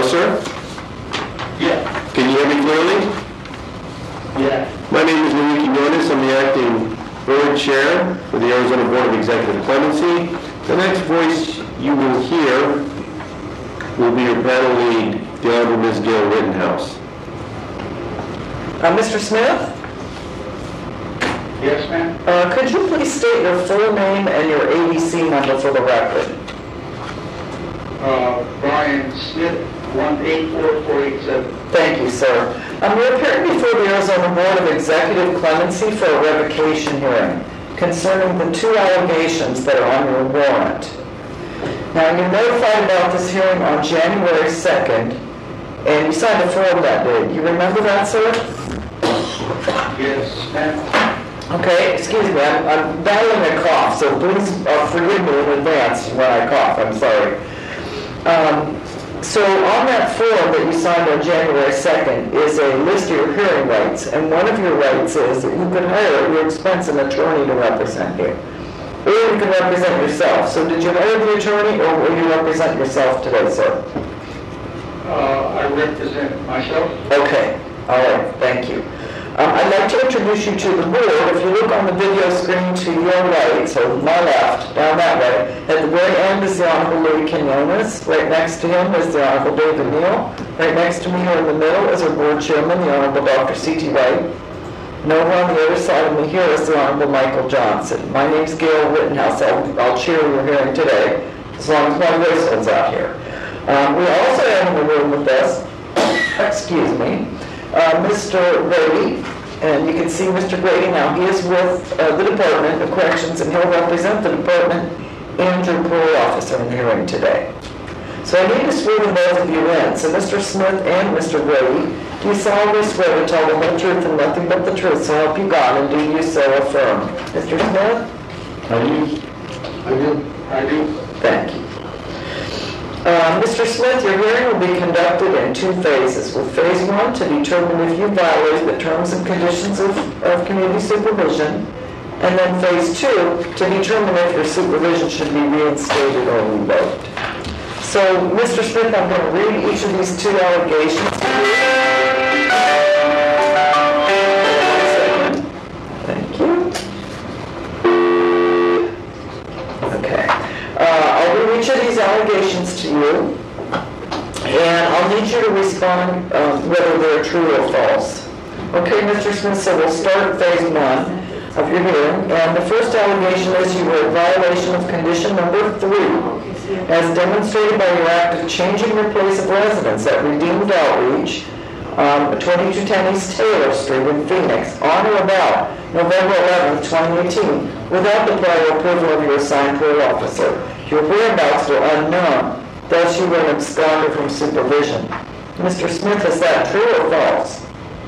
sir? Yeah. Can you hear me clearly? Yeah. My name is Luis Quinones. I'm the acting board chair for the Arizona Board of Executive Clemency. The next voice you will hear will be your panel lead, the Honorable Ms. Gail Rittenhouse. Mr. Smith? Yes, ma'am. Could you please state your full name and your ABC number for the record? Brian Smith, 184487. Thank you, sir. You're appearing before the Arizona Board of Executive Clemency for a revocation hearing concerning the two allegations that are on your warrant. Now, you notified about this hearing on January 2nd, and you signed a form that day. You remember that, sir? Yes, ma'am. Okay, excuse me, I'm battling a cough, so please forgive me in advance when I cough. I'm sorry. So on that form that you signed on January 2nd is a list of your hearing rights, and one of your rights is that you could hire at your expense an attorney to represent you. Or you can represent yourself. So did you hire the attorney, or will you represent yourself today, sir? I represent myself. Okay, all right, thank you. I'd like to introduce you to the board. If you look on the video screen to your right, so my left, down that way, at the very end is the Honorable Louis Quinones. Right next to him is the Honorable David Neal. Right next to me here in the middle is our board chairman, the Honorable Dr. C.T. White. And over on the other side of me here is the Honorable Michael Johnson. My name's Gail Rittenhouse. I'll chair your hearing today, as long as my whistle's out here. We also have in the room with us, excuse me, Mr. Grady, and you can see Mr. Grady now. He is with the Department of Corrections, and he'll represent the department and your parole officer in the hearing today. So I need to swear both of you in. So Mr. Smith and Mr. Grady, do you solemnly swear to tell the whole truth and nothing but the truth, so help you God, and do you so affirm? Mr. Smith? I do. I do. Thank you. Mr. Smith, your hearing will be conducted in two phases, with phase one to determine if you violated the terms and conditions of community supervision, and then phase two to determine if your supervision should be reinstated or revoked. So, Mr. Smith, I'm going to read each of these two allegations to you. Thank you. Okay. I'll read each of these allegations to you, and I'll need you to respond whether they're true or false. Okay, Mr. Smith, so we'll start phase one of your hearing, and the first allegation is you were in violation of condition number 3, as demonstrated by your act of changing your place of residence at Redeemed Outreach, 2210 East Taylor Street in Phoenix, on or about November 11, 2018, without the prior approval of your assigned parole officer. Your whereabouts were unknown, thus you were an absconder from supervision. Mr. Smith, is that true or false?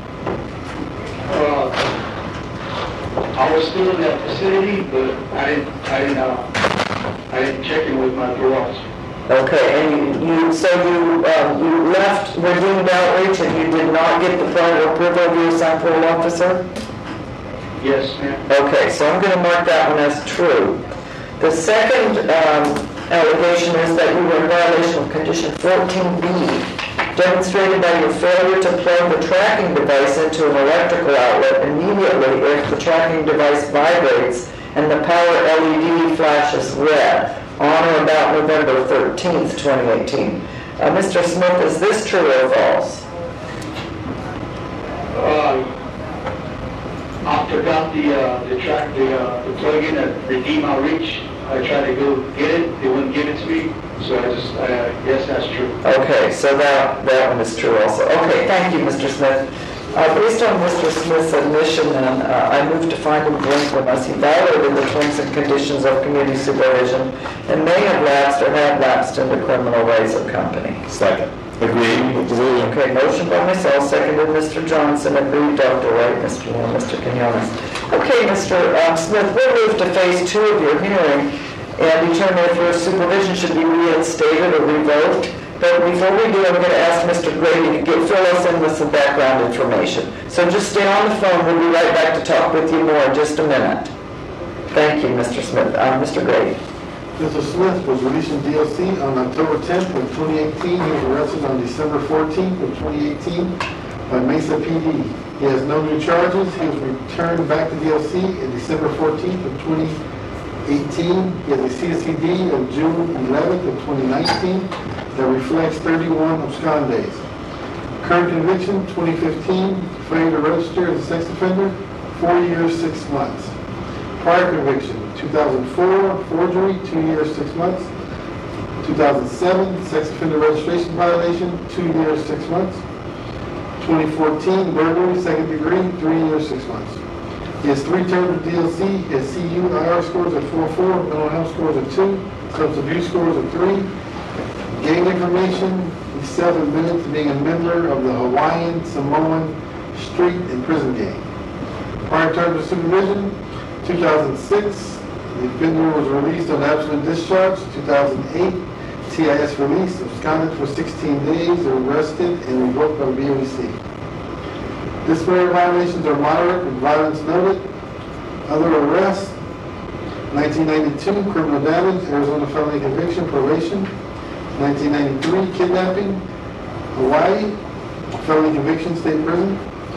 I was still in that vicinity, but I didn't check in with my parole officer. Okay, and you left Redeemed Outreach and you did not get the prior approval of your assigned parole officer? Yes, ma'am. Okay, so I'm going to mark that one as true. The second allegation is that you were in violation of condition 14B, demonstrated by your failure to plug the tracking device into an electrical outlet immediately if the tracking device vibrates and the power LED flashes red, on or about November 13th, 2018. Mr. Smith, is this true or false? I forgot the plug-in at Redeem Outreach. I tried to go get it. They wouldn't give it to me. So yes, that's true. Okay, so that one is true also. Okay, thank you, Mr. Smith. Based on Mr. Smith's admission, then, I move to find him guilty unless he violated the terms and conditions of community supervision and may have lapsed or have lapsed into criminal ways of company. Second. Agreed. Okay, motion by myself, seconded Mr. Johnson, agreed Dr. White, Mr. Quinones. Okay, Mr. Smith, we'll move to phase 2 of your hearing and determine if your supervision should be reinstated or revoked. But before we do, I'm going to ask Mr. Grady to fill us in with some background information. So just stay on the phone. We'll be right back to talk with you more in just a minute. Thank you, Mr. Smith. Mr. Grady. Mr. Smith was released from DLC on October 10th of 2018. He was arrested on December 14th of 2018 by Mesa PD. He has no new charges. He was returned back to DLC on December 14th of 2018. He has a CSCD of June 11th of 2019 that reflects 31 abscond days. Current conviction, 2015, failure to register as a sex offender, 4 years, 6 months. Prior conviction, 2004, forgery, 2 years, 6 months. 2007, sex offender registration violation, 2 years, 6 months. 2014, burglary, second degree, 3 years, 6 months. He has 3 terms of DLC. His CU IR scores are 4.4, mental health scores are 2, substance abuse scores are 3. Gang information, he's self-admitted to being a member of the Hawaiian Samoan street and prison gang. Prior terms of supervision, 2006, the offender was released on absolute discharge. 2008, TIS release, absconded for 16 days, arrested and revoked by BOEC. Disciplinary violations are moderate with violence noted. Other arrests, 1992, criminal damage, Arizona felony conviction, probation. 1993, kidnapping, Hawaii, felony conviction, state prison.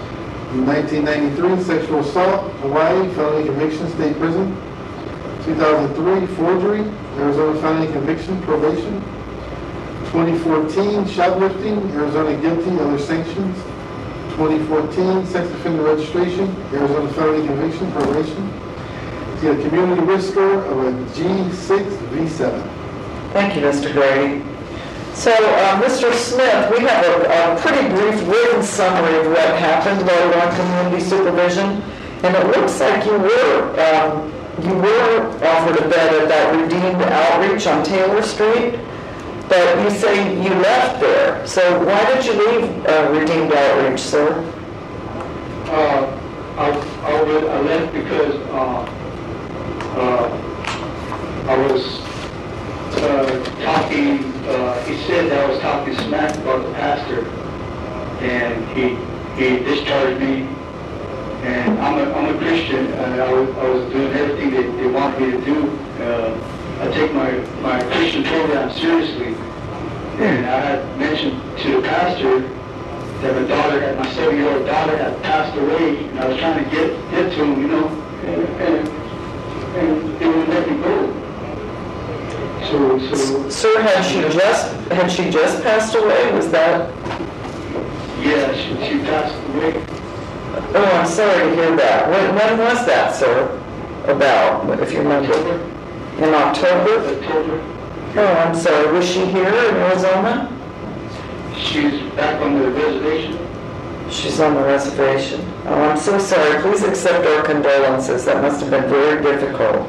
1993, sexual assault, Hawaii, felony conviction, state prison. 2003, forgery, Arizona felony conviction, probation. 2014, shoplifting, Arizona guilty, other sanctions. 2014, sex offender registration, Arizona felony conviction, probation. He had a community risk score of a G6, V7. Thank you, Mr. Grady. So, Mr. Smith, we have a pretty brief written summary of what happened while on community supervision, and it looks like you were offered a bed at that Redeemed Outreach on Taylor Street, but you say you left there. So why did you leave Redeemed Outreach, sir? I left because I was talking, he said that I was talking smack about the pastor, and he discharged me, and I'm a Christian, and I was doing everything they wanted me to do. I take my Christian program seriously, and I had mentioned to the pastor that my 7-year-old daughter had passed away, and I was trying to get to him, you know, and they wouldn't let me go. So, sir, had she just passed away? Was that? Yeah, she passed away. Oh, I'm sorry to hear that. When was that, sir? About, if you remember. In October? October. Oh, I'm sorry. Was she here in Arizona? She's back on the reservation. She's on the reservation. Oh, I'm so sorry. Please accept our condolences. That must have been very difficult.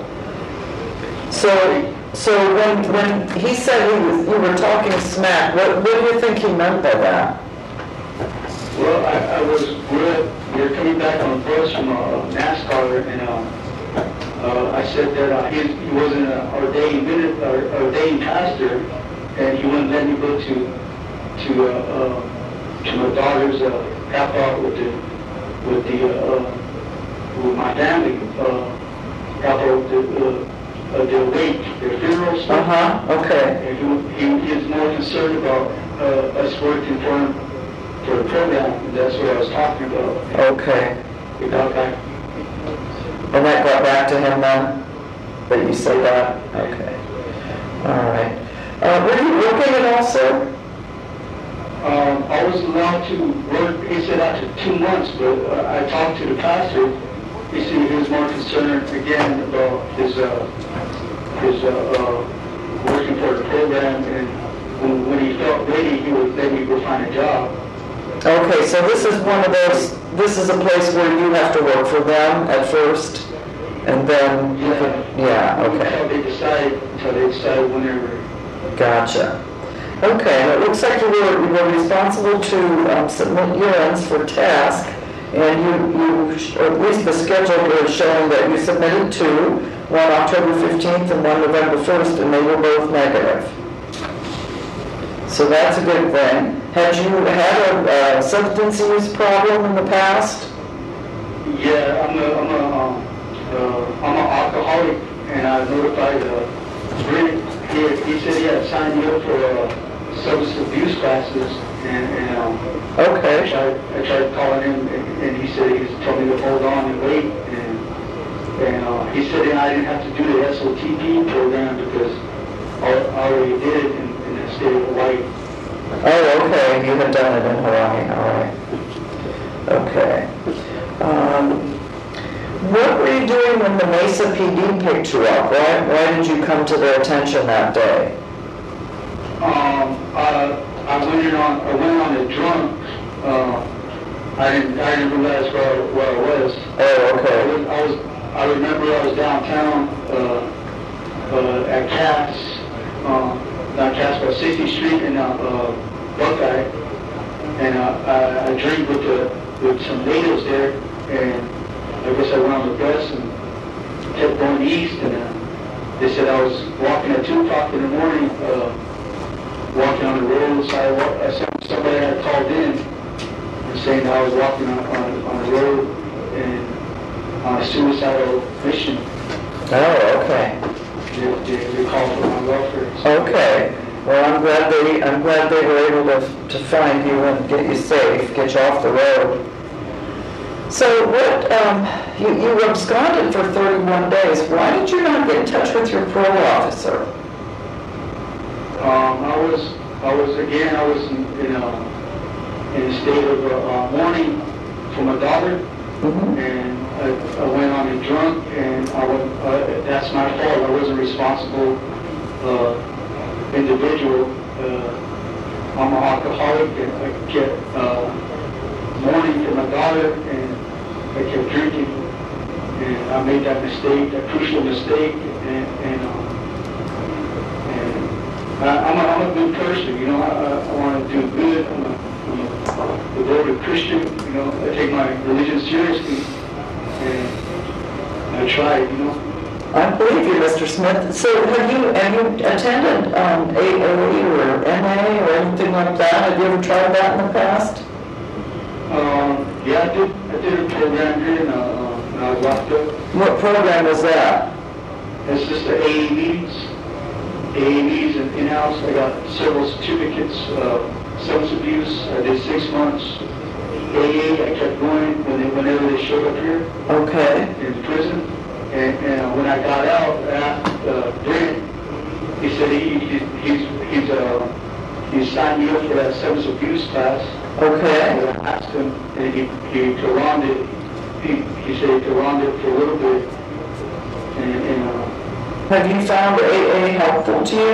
So when he said you were talking smack, what do you think he meant by that? Well, we were coming back on a bus from NASCAR, and I said that he wasn't an ordained pastor, and he wouldn't let me go to my daughter's help out with my family, help out with the wake, their funeral stuff. Okay. And he is more concerned about us working for him for the program, and that's what I was talking about. Okay. We got back. And that got back to him then? That you said that? Okay. All right. Were you working at all, sir? I was allowed to work, he said, after 2 months, but I talked to the pastor. He said he was more concerned, again, about his working for the program, and when he felt ready, he would let me go find a job. Okay, so this is one of those, this is a place where you have to work for them at first, and then you could, okay. Until they decide whenever. Gotcha. Okay, it looks like you were responsible to submit urines for task, and you at least the schedule was showing that you submitted 2, one October 15th and one November 1st, and they were both negative. So that's a good thing. Had you had a substance use problem in the past? Yeah, I'm an alcoholic, and I notified Brent, he said he had signed me up for substance abuse classes, and Okay. I tried calling him, and he said he told me to hold on and wait, and he said that I didn't have to do the SOTP program because I already did it in the state of Hawaii. Oh, okay, you had done it in Hawaii, all right. Okay. What were you doing when the Mesa PD picked you up? Why did you come to their attention that day? I went on a drunk. I didn't realize where I was. Oh, okay. I remember I was downtown at Cass, not Cass, but 60th Street in Buckeye, and I drank with some natives there, and I guess I went on the bus and kept going east, and they said I was walking at 2 o'clock in the morning, walking on the road. So somebody had called in and saying that I was walking on the road and on a suicidal mission. Oh, okay. They called for my welfare. Okay. Well, I'm glad they were able to find you and get you safe, get you off the road. So what, you absconded for 31 days. Why did you not get in touch with your parole officer? I was in a state of mourning for my daughter, and I went on a drunk, and that's my fault. I wasn't responsible individual. I'm an alcoholic, and I kept mourning for my daughter, and I kept drinking, and I made that mistake, that crucial mistake, and I'm a good person, you know. I want to do good. I'm a devoted Christian, you know. I take my religion seriously, and I try, you know. I believe you, Mr. Smith. So have you attended AA or NA or anything like that? Have you ever tried that in the past? Yeah, I did a program here when I was locked up. What program was that? It's just the AA meetings. AA meetings and in-house. I got several certificates, substance abuse. I did 6 months. AA, I kept going whenever they showed up here. Okay. In prison. And when I got out, Brent, he said he signed me up for that substance abuse class. Okay. And I asked him, and he prolonged it. He said he prolonged it for a little bit. And Have you found AA helpful to you?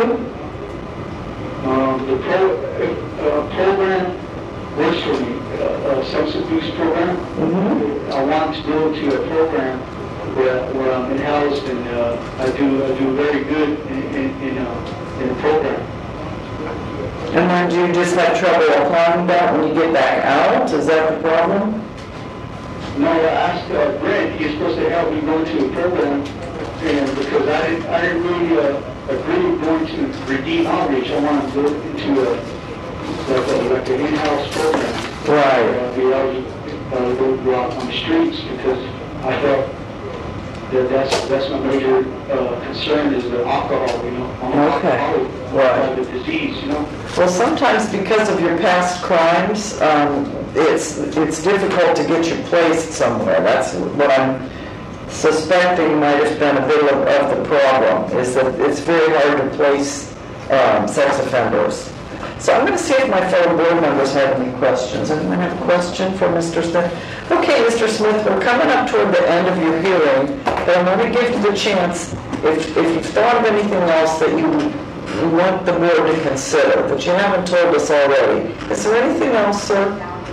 the program works for me. A substance abuse program. I want to go to a program where I'm in-house, and I do very good in a program. And then do you just have trouble applying that when you get back out? Is that the problem? No, I asked Brent. He's supposed to help me go to a program, and because I didn't really agree going to Redeem Outreach. I want to go into like an in-house program. Right. Be able to go out on the streets, because I felt that's my major concern is the alcohol, you know. I'm an alcoholic. Right. The disease, you know. Well, sometimes because of your past crimes, it's difficult to get you placed somewhere. That's what I'm suspecting might have been a bit of the problem, is that it's very hard to place sex offenders. So I'm going to see if my fellow board members have any questions. Anyone have a question for Mr. Smith? Okay, Mr. Smith, we're coming up toward the end of your hearing, but I'm going to give you the chance, if you've thought of anything else that you want the board to consider, that you haven't told us already. Is there anything else, sir?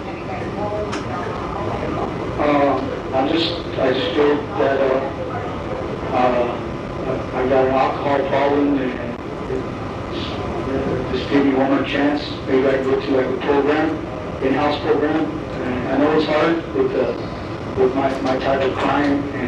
I just feel that I got an alcohol problem, and just give me one more chance. Maybe I can go to like a program, in-house program. And I know it's hard with my type of crime, and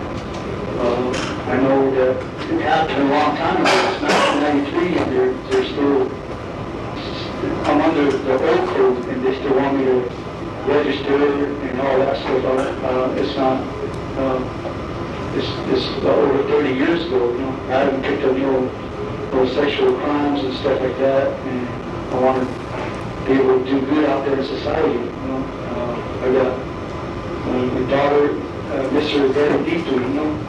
I know that it happened a long time ago. It's 1993, and they're still, I'm under the old code, and they still want me to register and all that stuff. It's not, This over 30 years ago, I haven't picked up no sexual crimes and stuff like that, and I want to be able to do good out there in society, I got my daughter, miss her very deeply,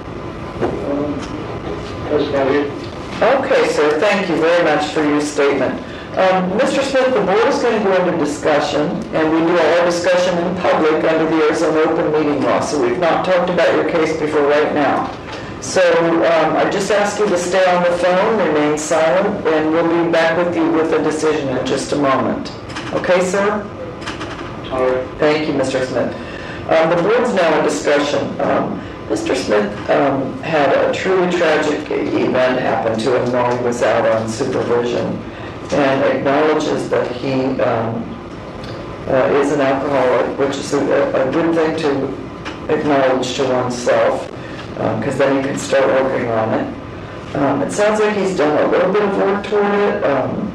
that's about it. Okay, sir, thank you very much for your statement. Mr. Smith, the board is going to go into discussion, and we do all our discussion in public under the Arizona Open Meeting Law, so we've not talked about your case before right now. So I just ask you to stay on the phone, remain silent, and we'll be back with you with a decision in just a moment. Okay, sir? All right. Thank you, Mr. Smith. The board's now in discussion. Mr. Smith had a truly tragic event happen to him while he was out on supervision, and acknowledges that he is an alcoholic, which is a good thing to acknowledge to oneself, because then you can start working on it. It sounds like he's done a little bit of work toward it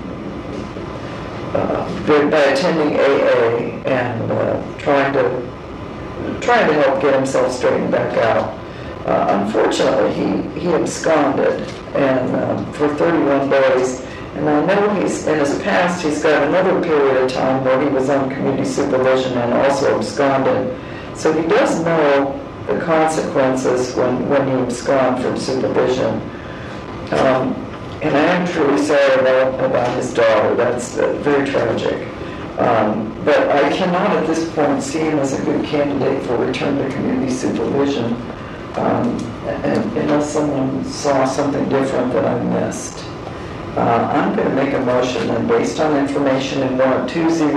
by attending AA and trying to help get himself straightened back out. Unfortunately, he absconded and for 31 days. And I know in his past he's got another period of time where he was on community supervision and also absconded. So he does know the consequences when you abscond from supervision. And I am truly sorry about his daughter. That's very tragic. But I cannot at this point see him as a good candidate for return to community supervision unless someone saw something different that I missed. I'm going to make a motion, and based on information in warrant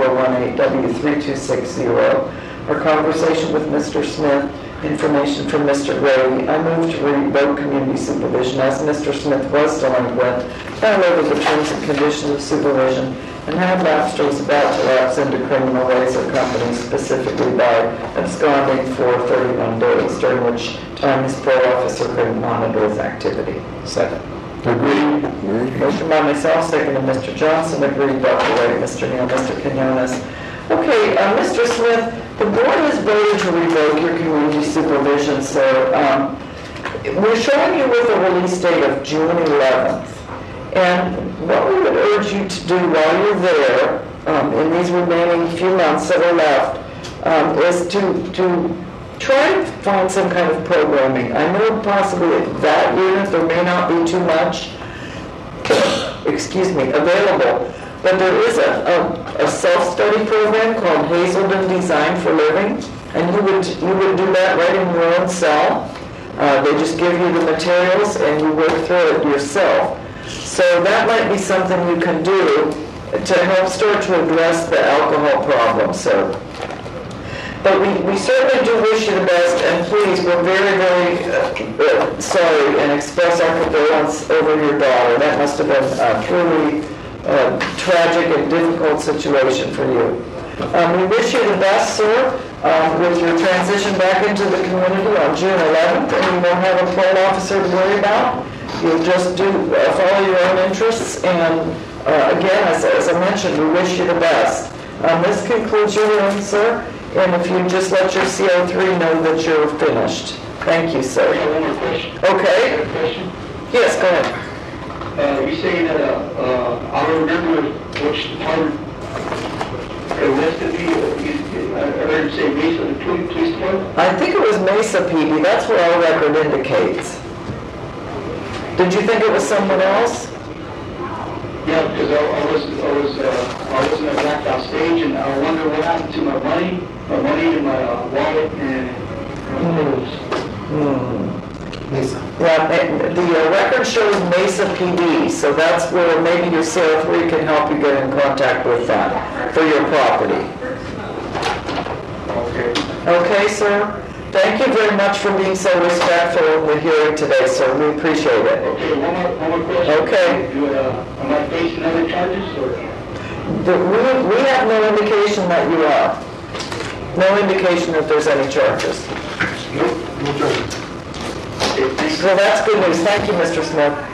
2018W3260, our conversation with Mr. Smith, information from Mr. Grady, I move to revoke community supervision as Mr. Smith was delinquent, violated the terms and conditions of supervision, and had lapsed or was about to lapse into criminal ways or companies, specifically by absconding for 31 days, during which time his parole officer couldn't monitor his activity. Second. Agreed. Motion by myself, second by Mr. Johnson. Agreed, Dr. Wright, Mr. Neal, Mr. Quinones. Okay, Mr. Smith, the board has voted to revoke your community supervision, so we're showing you with a release date of June 11th. And what we would urge you to do while you're there, in these remaining few months that are left, is to try and find some kind of programming. I know possibly at that unit there may not be too much, available, but there is a self-study program called Hazelden Design for Living, and you would do that right in your own cell. They just give you the materials and you work through it yourself. So that might be something you can do to help start to address the alcohol problem, sir. But we certainly do wish you the best, and please, we're very, very sorry and express our condolence over your daughter. That must have been a truly tragic and difficult situation for you. We wish you the best, sir, with your transition back into the community on June 11th, and you won't have a parole officer to worry about. You'll just follow your own interests, and again, as I mentioned, we wish you the best. This concludes your hearing, sir. And if you just let your CO3 know that you're finished. Thank you, sir. I have one more question. Okay. A question? Yes, go ahead. You saying that, I don't remember which department arrested me. I heard you say Mesa, the police department? I think it was Mesa PD. That's what our record indicates. Did you think it was someone else? Yeah, because I was in a blacked out stage, and I wonder what happened to my money in my wallet, and Mesa. Yeah, the record shows Mesa PD, so that's where maybe your CO3 can help you get in contact with them for your property. Okay. Okay, sir? Thank you very much for being so respectful in the hearing today, sir. We appreciate it. Okay, one more question. Okay. Am I facing other charges, or? We have no indication that you are. No indication that there's any charges. Nope, no charges. Okay, thanks. So that's good news. Thank you, Mr. Smith.